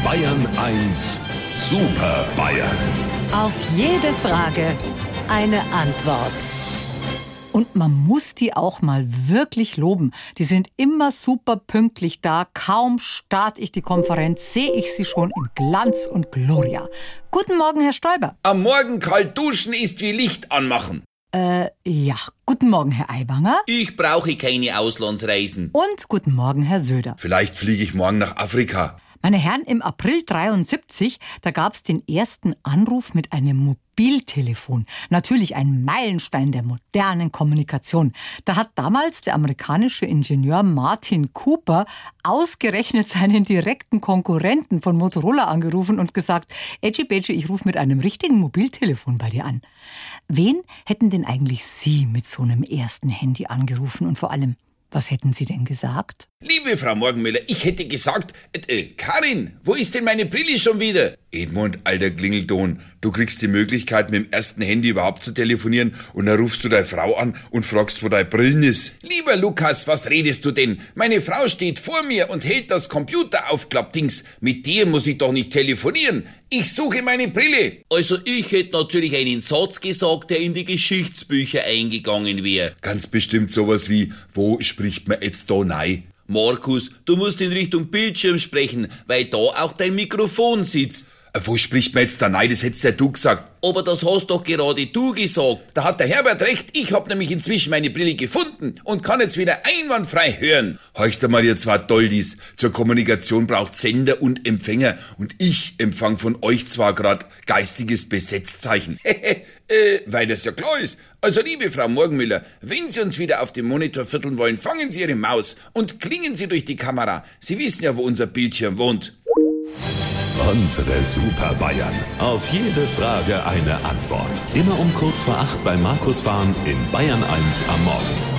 Bayern 1 Super Bayern. Auf jede Frage eine Antwort. Und man muss die auch mal wirklich loben. Die sind immer super pünktlich da. Kaum starte ich die Konferenz, sehe ich sie schon in Glanz und Gloria. Guten Morgen, Herr Stoiber. Am Morgen kalt duschen ist wie Licht anmachen. Ja. Guten Morgen, Herr Aiwanger. Ich brauche keine Auslandsreisen. Und guten Morgen, Herr Söder. Vielleicht fliege ich morgen nach Afrika. Meine Herren, im April 73, da gab's den ersten Anruf mit einem Mobiltelefon. Natürlich ein Meilenstein der modernen Kommunikation. Da hat damals der amerikanische Ingenieur Martin Cooper ausgerechnet seinen direkten Konkurrenten von Motorola angerufen und gesagt, Edgy Badgy, ich rufe mit einem richtigen Mobiltelefon bei dir an. Wen hätten denn eigentlich Sie mit so einem ersten Handy angerufen und vor allem, was hätten Sie denn gesagt? Liebe Frau Morgenmüller, ich hätte gesagt, Karin, wo ist denn meine Brille schon wieder? Edmund, alter Klingelton, du kriegst die Möglichkeit, mit dem ersten Handy überhaupt zu telefonieren und dann rufst du deine Frau an und fragst, wo deine Brillen ist. Lieber Lukas, was redest du denn? Meine Frau steht vor mir und hält das Computeraufklappdings. Mit dir muss ich doch nicht telefonieren. Ich suche meine Brille. Also ich hätte natürlich einen Satz gesagt, der in die Geschichtsbücher eingegangen wäre. Ganz bestimmt sowas wie, wo spricht man jetzt da rein? Markus, du musst in Richtung Bildschirm sprechen, weil da auch dein Mikrofon sitzt. Wo spricht man jetzt da rein? Das hättest ja du gesagt. Aber das hast doch gerade du gesagt. Da hat der Herbert recht. Ich hab nämlich inzwischen meine Brille gefunden und kann jetzt wieder einwandfrei hören. Horcht einmal, ihr zwei Doldis. Zur Kommunikation braucht Sender und Empfänger. Und ich empfang von euch zwar gerade geistiges Besetzzeichen. Weil das ja klar ist. Also liebe Frau Morgenmüller, wenn Sie uns wieder auf dem Monitor vierteln wollen, fangen Sie Ihre Maus und klingen Sie durch die Kamera. Sie wissen ja, wo unser Bildschirm wohnt. Unsere Super Bayern. Auf jede Frage eine Antwort. Immer um kurz vor 8 bei Markus Fahren in Bayern 1 am Morgen.